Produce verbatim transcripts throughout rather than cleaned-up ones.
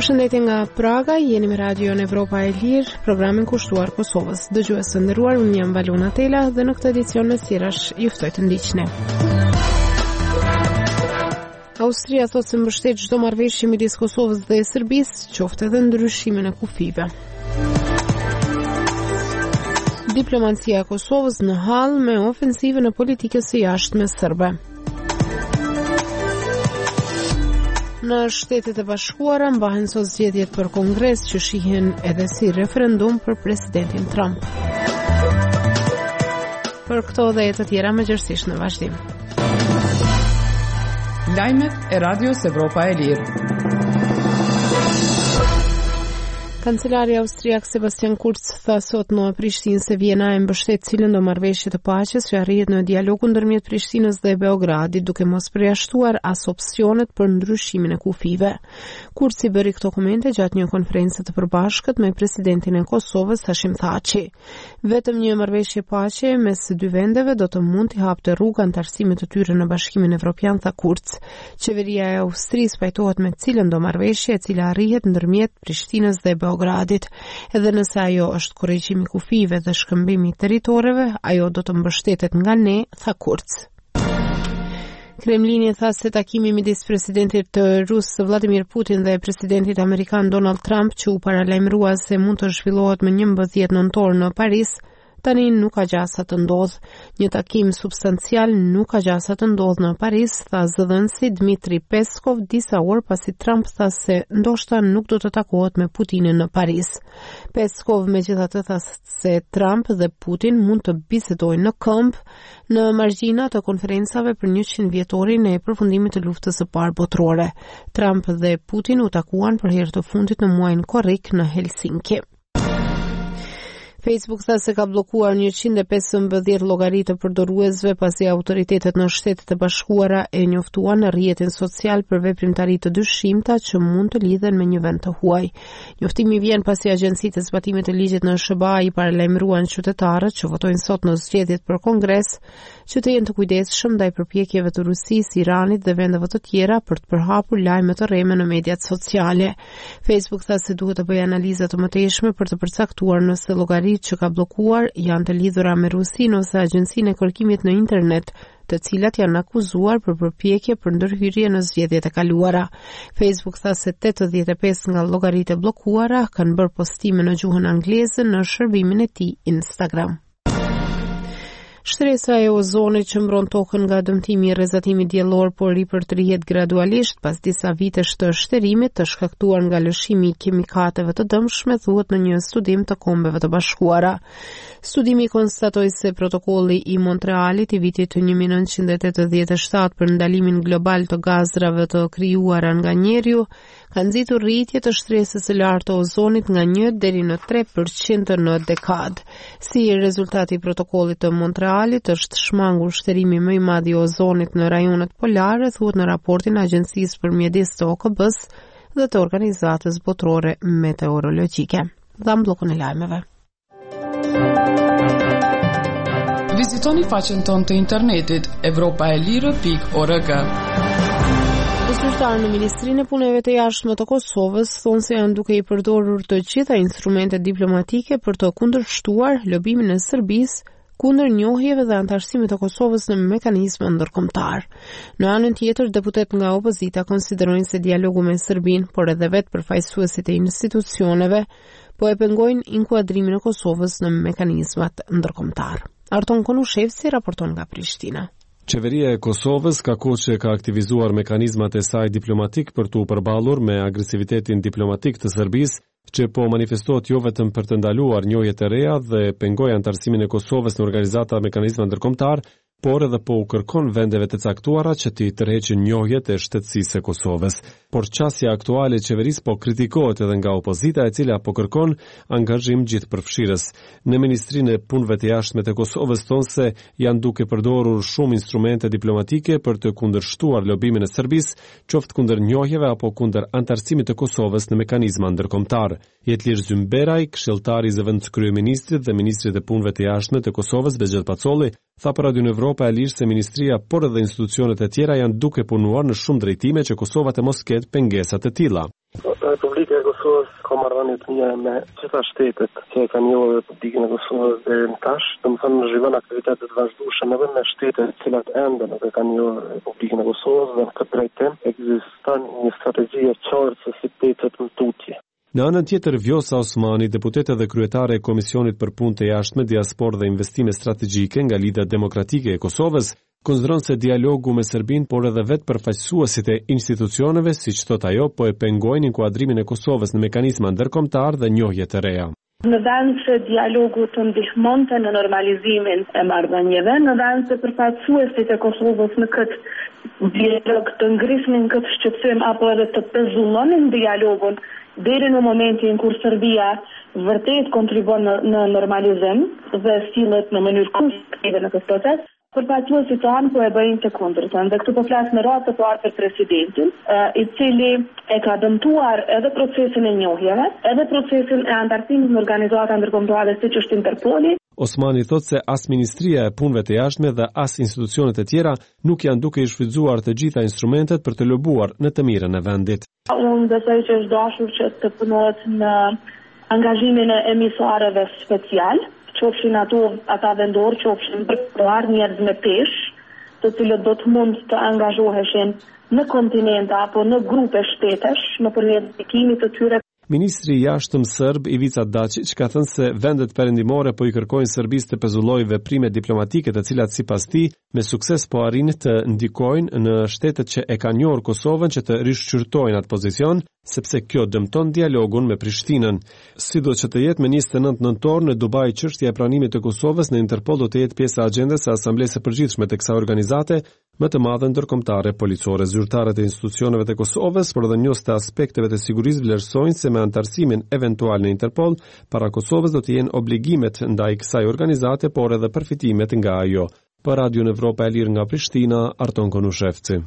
Përshëndetje nga Praga, jeni me radion Evropa e Lirë, programin kushtuar Kosovës. Dëgjues të nderuar, unë jam Valona Tela dhe në këtë edicion me sirash ju ftoj të ndiqni. Austria thotë se mbështet çdo marrëveshje midis Kosovës dhe Serbisë, qoftë edhe ndryshimin e kufive. Diplomacia e Kosovës në hall me ofensivën e politikës së jashtme serbe. Në Shtetet e Bashkuara mbahen sot zgjedhjet për Kongres që shihen edhe si referendum për presidentin Trump. Për këto dhe e të tjera mëngjesisht në vazhdim. Lajmet e Radios Evropa e Lirë. Kancelari austriak Sebastian Kurz tha sot në Prishtinë se Vjena e mbështet cilën do marrëveshje të paqes që arrihet në dialogun ndërmjet Prishtinës dhe Beogradit, duke mos përjashtuar as opsionet për ndryshimin e kufive. Kurz i bëri këto komente gjatë një konference të përbashkët me presidentin e Kosovës Hashim Thaçi. Vetëm një marrëveshje paqe mes dy vendeve do të mund t'i hapte rrugë antarësimit të tyre në Bashkimin Evropian, tha Kurz. Qeveria e Austrisë pajtohet me cilën do marrëveshje e cila arrihet ndërmjet Prishtinës dhe Beogradit. Gradit. Edhe nëse ajo është korrigjimi kufive dhe shkëmbimi i territoreve, ajo do të mbështetet nga ne, tha Kurz. Kremlini tha se takimi midis presidentit të Rus Vladimir Putin dhe presidentit amerikan Donald Trump, që u paralajmërua se mund të zhvillohet më njëmbëdhjetë nëntor në Paris, tani nuk ka gjasa të ndodh. Një takim substancial nuk ka gjasa të ndodh në Paris, tha zëdhënësi Dmitri Peskov disa orë pasi Trump tha se ndoshta nuk do të takohet me Putinin në Paris. Peskov megjithatë tha se Trump dhe Putin mund të bisedojnë në këmbë në margjina të konferencave për njëqind vjetorin e përfundimit të luftës së parë botërore. Trump dhe Putin u takuan për herë të fundit në muajin korrik në Helsinki. Facebook tha se ka bllokuar njëqind e pesëmbëdhjetë llogari të përdoruesve pasi autoritetet në Shtetet e Bashkuara e njoftuan në rrjetin social për veprimtari të dyshimta që mund të lidhen me një vend të huaj. Njoftimi vjen pasi agjencitë e zbatimit të ligjit në S B A i paralajmëruan qytetarët që votojnë sot në zgjedhjet për Kongres që të jenë të kujdesshëm ndaj përpjekjeve të Rusisë, Iranit dhe vendeve të tjera për të përhapur lajme të rreme në mediat sociale. Facebook tha se duhet të bëjë analiza të mëtejshme për të përcaktuar nëse llogari që ka bllokuar janë të lidhura me Rusinë ose agjencinë e kërkimit në internet, të cilat janë akuzuar për përpjekje për ndërhyrje në zgjedhjet e kaluara. Facebook tha se tetëdhjetë e pesë nga llogaritë e bllokuara kanë bërë postime në gjuhën angleze në shërbimin e tij Instagram. Shtresa e ozonit që mbron tokën nga dëmtimi i rrezatimi diellor po ripërtrihet gradualisht pas disa vitesh të shtërimit të shkaktuar nga lëshimi i kimikateve të dëmshme, thuhet në një studim të Kombeve të Bashkuara. Studimi konstatoi se protokolli i Montrealit i vitit një mijë e nëntëqind e tetëdhjetë e shtatë për ndalimin global të gazrave të krijuara nga njeriu ka nxitur rritje të shtresës së lartë të ozonit nga një deri në tre përqind në dekadë. Si rezultati i protokollit të Montrealit është shmangur shterimi më i madh i ozonit në rajonet polare, thuhet në raportin e Agjencisë për Mjedis të O K B-s dhe të Organizatës Botërore Meteorologjike. Dham bllokun e lajmeve. Vizitoni faqen tonë të internetit evropa e lirë pikë org. Zyrtarë në Ministrinë e Punëve të Jashtme të Kosovës thonë se janë duke i përdorur të gjitha instrumentet diplomatike për të kundërshtuar lobimin e Serbisë kundër njohjeve dhe antarësimit të Kosovës në mekanizma ndërkombëtar. Në anën tjetër, deputet nga opozita konsiderojnë se dialogu me Serbinë, por edhe vetë përfaqësuesit e institucioneve, po e pengojnë inkuadrimin e Kosovës në mekanizmat ndërkombëtar. Arton Konushevci raporton nga Prishtina. Qeveria e Kosovës ka kohë që ka aktivizuar mekanizmat e saj diplomatik për të përballur me agresivitetin diplomatik të Serbisë, që po manifestohet jo vetëm për të ndaluar njohjet e reja dhe pengoj antarësimin e Kosovës në organizata mekanizma ndërkombëtar, por edhe po u kërkon vendeve të caktuara që t'i tërheqin njohjet e shtetësisë së Kosovës. Por qasja aktuale e qeverisë po kritikohet edhe nga opozita, e cila po kërkon angazhim gjithëpërfshirës. Në Ministrinë e Punëve të Jashtme të Kosovës thonë se janë duke përdorur shumë instrumente diplomatike për të kundërshtuar lobimin e Serbisë, qoftë kundër njohjeve apo kundër antarësimit të Kosovës në mekanizma ndërkombëtar. Jetlir Zymberaj, këshilltari i zëvendëskryeministrit dhe ministrit e Punëve të Jashtme të Kosovës Bexhet Pacolli, tha për Radion Evropa e Lirë se ministria, por edhe institucionet e tjera janë duke punuar në shumë drejtime që Kosova të mos ketë pengesat e tilla. Republika e Kosovës ka marrëdhënie të mira me gjitha shtetet që e kanë njohur Republikën e Kosovës deri më tash, domethënë zhvillon aktivitete të vazhdueshme edhe me shtete të cilat ende nuk e kanë njohur Republikën e Kosovës dhe në këtë drejtim ekziston një strategji e qartë se si petet në tutje. Në anën tjetër, Vjosa Osmani, deputete dhe kryetare e Komisionit për Punë të Jashtme, Diasporë dhe Investime Strategjike nga Lidhja Demokratike e Kosovës, konsideron se dialogu me Serbinë, por edhe vetë përfaqësuesit e institucioneve, siç thot ajo, po e pengojnë inkuadrimin e Kosovës në mekanizma ndërkombëtar dhe njohje të reja. Në vend që dialogu të ndihmonte në normalizimin e marrëdhënieve, në vend që përfaqësuesit e Kosovës në këtë dialog të ngrisnin këtë shqetësim apo edhe të pezullonin dialogun deri në momentin kur Serbia vërtet kontribon në, në normalizim dhe sillet në mënyrë konstruktive në këtë proces, përfaqësuesit tanë po e bëjnë të kundërtën. Dhe këtu po flas në radhë të parë për presidentin, i cili e ka dëmtuar edhe procesin e njohjeve, edhe procesin e antarësimit në organizata ndërkombëtare siç është Interpoli. Osmani thot se as Ministria e Punëve të Jashtme dhe as institucionet e tjera nuk janë duke i shfrytzuar të gjitha instrumentet për të lobuar në të mirën e vendit. Unë besoj që është dashur që të punohet në angazhimin e emisarëve special, qofshin ato ata vendor, qofshin përkruar njerëz me peshë, të cilët do të mund të angazhoheshin në kontinent apo në grupe shtetesh nëpërmjet ndikimit të tyre. Ministri i Jashtëm serb Ivica Dačić ka thënë se vendet perëndimore po i kërkojnë Serbisë të pezullojë veprime diplomatike të cilat sipas tij me sukses po arrinë të ndikojnë në shtetet që e kanë njohur Kosovën që të rishqyrtojnë atë pozicion, sepse kjo dëmton dialogun me Prishtinën. Sido që të jetë me njëzet e nëntë nëntor në Dubai, çështja e pranimit të Kosovës në Interpol do të jetë pjesë e agjendës së Asamblesë së Përgjithshme të kësaj organizate, më të madhe ndërkombëtare policore. Zyrtarët e institucioneve të Kosovës, por edhe njohës të aspekteve të sigurisë vlerësojnë se me antarësimin eventual në Interpol, para Kosovës do të jenë obligimet ndaj kësaj organizate, por edhe përfitimet nga ajo. Për Radio Evropa e Lirë nga Prishtina, Arton Konushevci.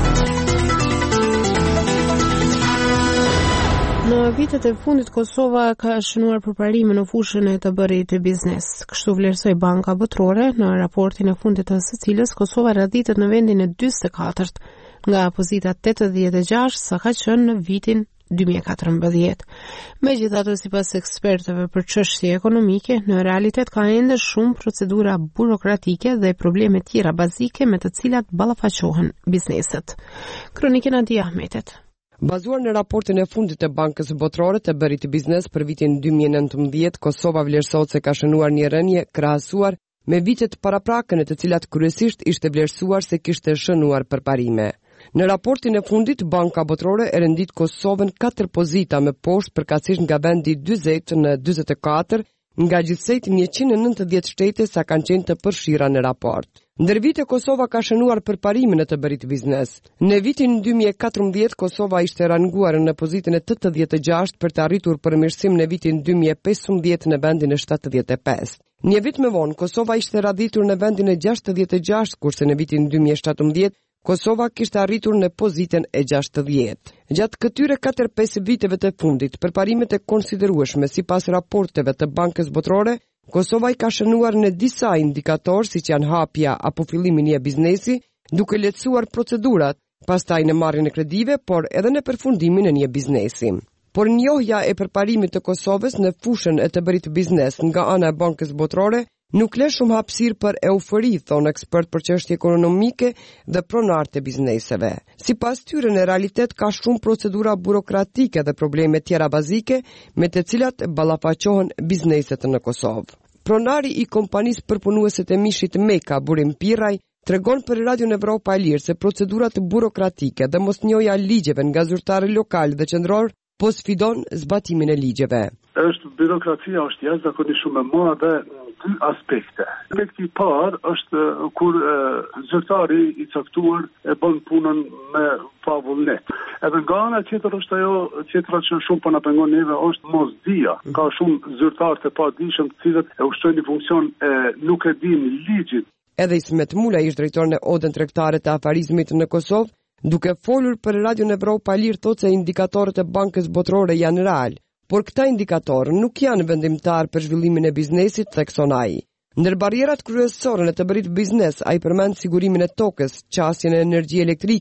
Në vitet e fundit, Kosova ka shënuar përparime në fushën e të bërit të biznes. Kështu vlerësoi Banka Botërore në raportin e fundit të së cilës Kosova raditet në vendin e dyzet e katërt nga pozita tetëdhjetë e gjashtë sa ka qenë në vitin dy mijë e katërmbëdhjetë. Megjithatë, sipas ekspertëve për çështje ekonomike, në realitet ka ende shumë procedura burokratike dhe probleme tjera bazike me të cilat ballafaqohen bizneset. Kronikën e Adi Ahmetit. Bazuar në raportin e fundit të Bankës Botërore të bërit të biznes për vitin dy mijë e nëntëmbëdhjetë, Kosova vlerësohet se ka shënuar një rënje krahasuar me vitet paraprakëne të cilat kryesisht ishte vlerësuar se kishte shënuar përparime. Në raportin e fundit, Banka Botërore e rendit Kosovën katër pozita më poshtë përkatësisht nga vendi dyzet në dyzet e katër nga gjithsejt njëqind e nëntëdhjetë shtete sa kanë qenë të përfshira në raport. Ndër vite Kosova ka shënuar përparime në të bërit biznes. Në vitin dy mijë e katërmbëdhjetë Kosova ishte ranguar në pozitën e tetëdhjetë e gjashtë për të arritur përmirësim në vitin dy mijë e pesëmbëdhjetë në vendin e shtatëdhjetë e pesë. Një vit më vonë Kosova ishte raditur në vendin e gjashtëdhjetë e gjashtë, kurse në vitin dy mijë e shtatëmbëdhjetë Kosova kishte arritur në pozitën e gjashtëdhjetë. Gjatë këtyre katër pesë viteve të fundit, përparimet e konsiderueshme sipas raporteve të Bankës Botërore, Kosova i ka shënuar në disa indikatorë siç janë hapja apo fillimi i një biznesi, duke lehtësuar procedurat, pastaj në marrjen e kredive, por edhe në përfundimin e një biznesi. Por njohja e përparimit të Kosovës në fushën e të bërit biznes nga ana e Bankës Botërore nuk le shumë hapësirë për eufori, thonë ekspert për çështje ekonomike dhe pronarët e bizneseve. Sipas tyre, në realitet ka shumë procedura burokratike dhe probleme tjera bazike me të cilat ballafaqohen bizneset në Kosovë. Pronari i kompanisë përpunuese të mishit Meka, Burim Pirraj, tregon për Radio Evropa e Lirë se procedurat burokratike dhe mosnjohja e ligjeve nga zyrtarë lokal dhe qendror po sfidon zbatimin e ligjeve. Është birokracia është jashtëzakonisht shumë e madhe në dy aspekte. Aspekti i parë është kur e, zyrtari i caktuar e bën punën me pavullnet. Edhe nga ana tjetër është ajo tjetra që shumë po na pengon neve është mosdia. Ka shumë zyrtarë të padijshëm të cilët e ushtrojnë një funksion e nuk e dinë ligjin. Edhe Ismet Mula, ish drejtor në Odën Tregtare të Afarizmit në Kosovë, duke folur për Radio Evropa e Lirë, thotë se indikatorët e Bankës Botërore janë real, por këta indikatorë nuk janë vendimtar për zhvillimin e biznesit, thekson ai. Ndër barrierat kryesore në të bërit biznes, ai përmend sigurimin e tokës, qasjen e energjisë elektrike,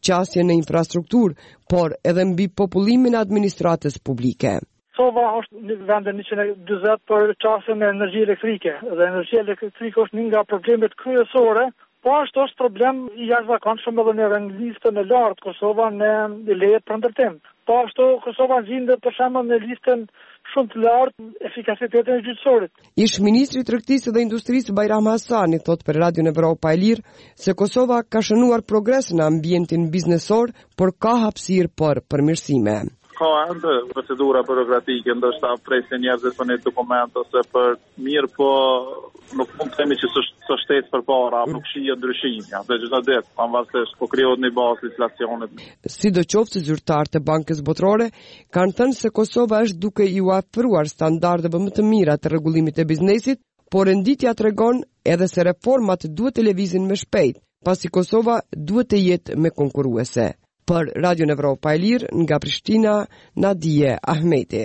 qasje në infrastrukturë, por edhe mbi popullimin e administratës publike. Kosova është në vendin njëqind e dyzet për qasjen e energji elektrike dhe energjia elektrike është një nga problemet kryesore, po ashtu është problem i jashtëzakonshëm edhe në ranglistën e lartë Kosova në lejet për ndërtim. Po ashtu Kosova gjendet për shembull në listën shumë të lartë efikasitetin e gjyqësorit. Ish ministri i Tregtisë dhe Industrisë Bajram Hasani thot për Radion Evropa e Lirë se Kosova ka shënuar progres në ambientin biznesor, por ka hapësirë për përmirësime. Ka ende procedura burokratike, ndoshta presin njerëzit për një dokument ose për mirë, po nuk mund të themi që së shtetë për para, nuk shijë ndryshimja, dhe gjitha ditë, pavarësisht po krijohet një bazë inflacionit. Sidoqoftë zyrtarët e Bankës Botërore kanë thënë se Kosova është duke i afruar standardeve më të mira të rregullimit të biznesit, por renditja tregon edhe se reformat duhet të lëvizin më shpejt, pasi Kosova duhet të jetë me konkurruese. Për Radion Evropa e Lirë, nga Prishtina, Nadije Ahmeti.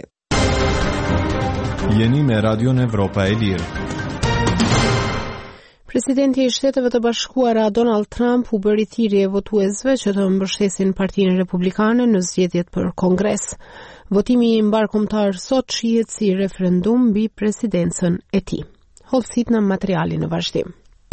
Jeni me Radion Evropa e Lirë. Presidenti i Shteteve të Bashkuara Donald Trump u bëri thirrje votuesve që të mbështesin Partinë Republikane në zgjedhjet për Kongres. Votimi i mbarkombëtar sot shihet si referendum mbi presidencën e tij. Hollësit në materialin në vazhdim.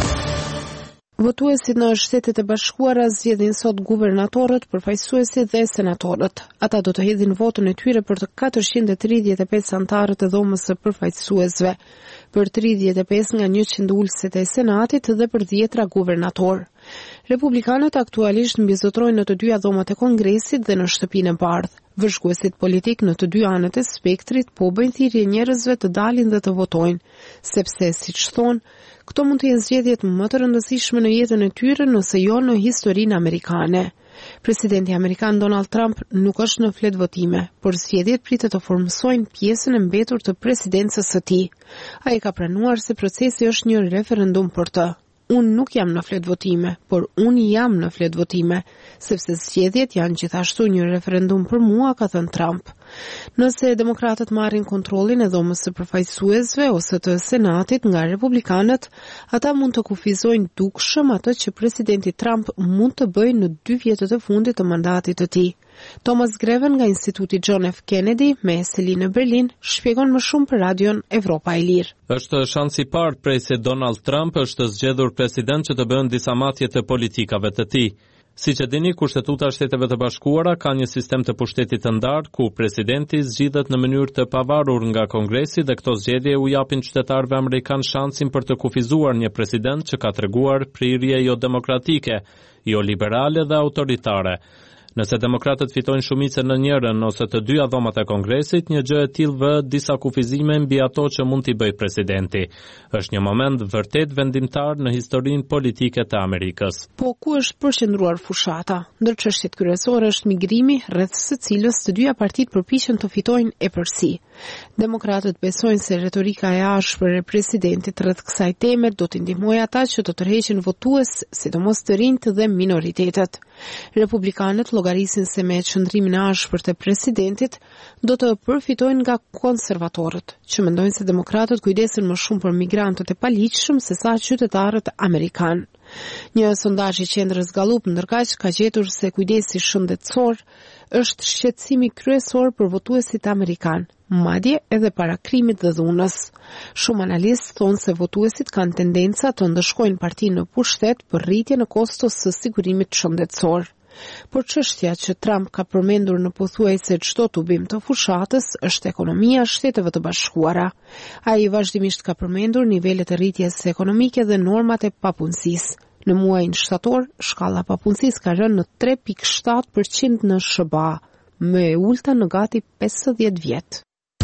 Votuesit në Shtetet e Bashkuara zgjedhin sot guvernatorët, përfaqësuesit dhe senatorët. Ata do të hedhin votën e tyre për të katërqind e tridhjetë e pesë anëtarët e dhomës së përfaqësuesve, për tridhjetë e pesë nga njëqind ulësit e Senatit dhe për dhjetra guvernator. Republikanët aktualisht mbizotrojnë në të dyja dhomat e Kongresit dhe në Shtëpinë e Bardhë. Vëzhguesit politik në të dy anët e spektrit po bëjnë thirrje njerëzve të dalin dhe të votojnë, sepse siç thonë, këto mund të jenë zgjedhjet më të rëndësishme në jetën e tyre nëse jo në historinë amerikane. Presidenti amerikan Donald Trump nuk është në flet votime, por zgjedhjet pritet të formsojnë pjesën e mbetur të presidencës së tij. Ai ka pranuar se procesi është një referendum për të. Unë nuk jam në flet votime, por unë jam në flet votime, sepse zgjedhjet janë gjithashtu një referendum për mua, ka thënë Trump. Nëse demokratët marrin kontrollin e dhomës së përfaqësuesve ose të Senatit nga republikanët, ata mund të kufizojnë dukshëm atë që presidenti Trump mund të bëjë në dy vjetët e fundit të mandatit të tij. Thomas Greven nga Instituti John F. Kennedy me seli në Berlin shpjegon më shumë për Radion Evropa e Lirë. Është shansi i parë prej se Donald Trump është zgjedhur president që të bëjnë disa matje të politikave të tij. Siç e dini, Kushtetuta e Shteteve të Bashkuara ka një sistem të pushtetit të ndarë ku presidenti zgjidhet në mënyrë të pavarur nga Kongresi dhe këto zgjedhje u japin qytetarëve amerikan shansin për të kufizuar një president që ka treguar prirje jo demokratike, jo liberale dhe autoritare. Nëse demokratët fitojnë shumicën në njërin ose të dyja dhomat e Kongresit, një gjë e tillë vë disa kufizime mbi ato që mund t'i bëjë presidenti. Është një moment vërtet vendimtar në historinë politike të Amerikës. Po ku është përqendruar fushata? Ndër çështjet kryesore është migrimi, rreth së cilës të dyja partitë përpiqen të fitojnë epërsi. Demokratët besojnë se retorika e ashpër e presidentit rreth kësaj teme do të ndihmojë ata që të tërheqin votues, sidomos të rinjt dhe minoritetet. Republikanët llogarisin se me qëndrimin e ashpër të presidentit do të përfitojnë nga konservatorët, që mendojnë se demokratët kujdesen më shumë për migrantët e paligjshëm se sa qytetarët amerikanë. Një sondazh i qendrës Gallup ndërkaq ka gjetur se kujdesi shëndetësor është shqetësimi kryesor për votuesit amerikan, madje edhe para krimit dhe dhunës. Shumë analistë thonë se votuesit kanë tendenca të ndëshkojnë partinë në pushtet për rritjen e kostos së sigurimit shëndetësor. Por çështja që Trump ka përmendur në pothuajse çdo tubim të fushatës është ekonomia e Shteteve të Bashkuara. Ai vazhdimisht ka përmendur nivelet e rritjes ekonomike dhe normat e papunësisë. Në muajin shtator, shkalla e papunësisë ka rënë në tre pikë shtatë përqind në S B A, më e ulta në gati pesëdhjetë vjet.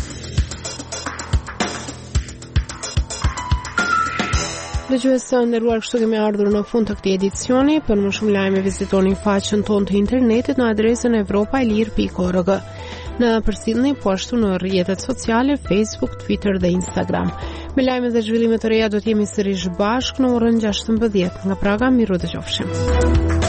Dëgjues të nderuar, kështu kemi ardhur në fund të këtij edicioni. Për më shumë lajme vizitoni faqen tonë të internetit në adresën evropa e lirë pikë org. Në përsillni po ashtu në rrjetet sociale, Facebook, Twitter dhe Instagram. Me lajme dhe zhvillime të reja do të jemi sërish bashkë në orën gjashtëmbëdhjetë. Nga Praga, miru dëgjofshim.